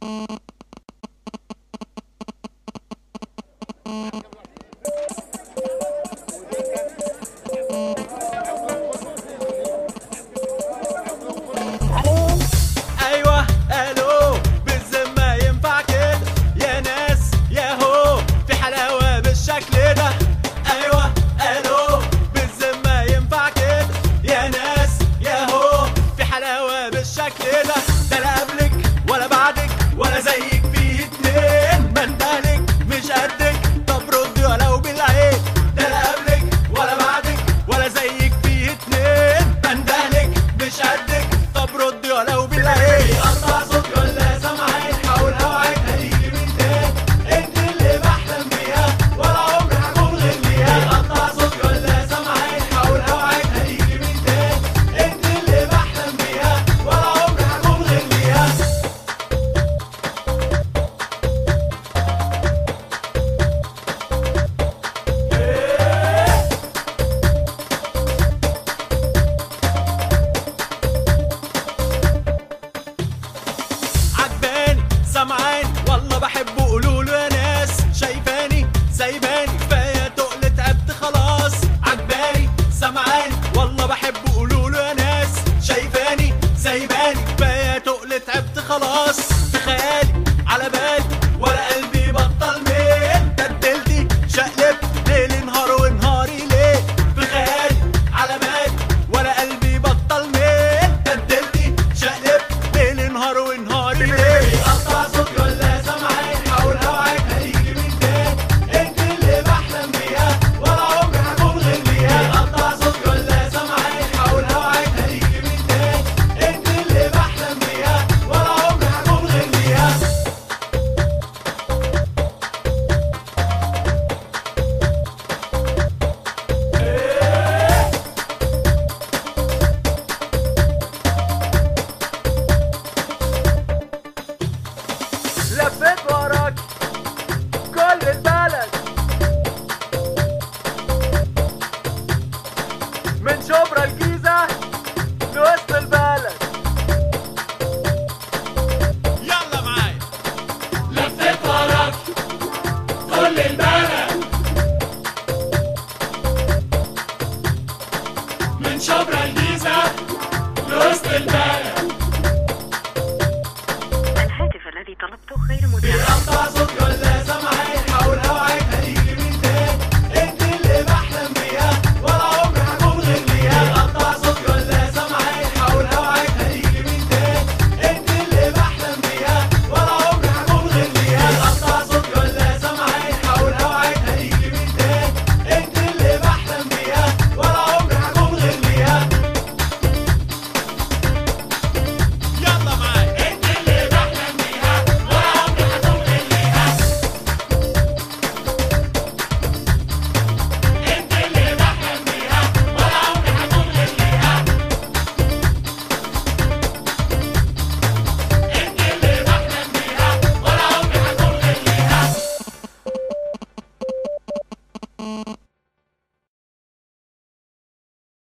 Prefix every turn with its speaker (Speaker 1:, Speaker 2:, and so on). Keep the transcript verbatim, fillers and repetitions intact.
Speaker 1: ايوه الو بالذمة ينفع كده يا ناس ياهو في حلاوة بالشكل ده. ايوه الو بالذمة ينفع كده يا ناس ياهو في حلاوة بالشكل ده. ده لا قبلك ولا بعدك ولا زيك فيه اتنين، بندهلك مش قدك طب ردي ولو بالعين. ده لا قبلك ولا بعدك ولا زيك فيه اتنين، بندهلك مش قدك طب ردي ولو بالعين. قطع صوتي ولا سامعين حاول اوعك هتيجي من تاني، انت اللي بحلم بيها ولا عمري هكون غير ليها. قطع صوتي ولا سامعين حاول اوعك هتيجي من تاني، انت اللي بحلم بيها ولا عمري هكون غير ليها. عجباني سامعاني والله بحبه قولوله يا ناس، شايفاني سايباني كفايه تقل تعبت خلاص. عجباني سامعاني والله بحبه قولوله يا ناس، شايفاني سايباني كفايه تقل تعبت خلاص. في خيالي على بالي ولا قلبي بطل ميل، بدلتي شقلبت ليل نهار ونهاري ليه. في خيالي على بالي ولا قلبي بطل ميل، بدلتي شقلبت ليل نهار ونهاري ليه. قطع صوتي ولا سامعين حاول اوعك هتيجي من تاني، انت اللي بحلم بيها ولا عمري هكون غير ليها. قطع صوتي ولا سامعين حاول اوعك هتيجي من تاني، انت اللي بحلم بيها ولا عمري هكون غير ليها. لفيت وراك كل البلد من شبرا الجيزة لوسط البلد. يلا معايا
Speaker 2: لفيت وراك كل البلد من شبرا الجيزة لوسط البلد.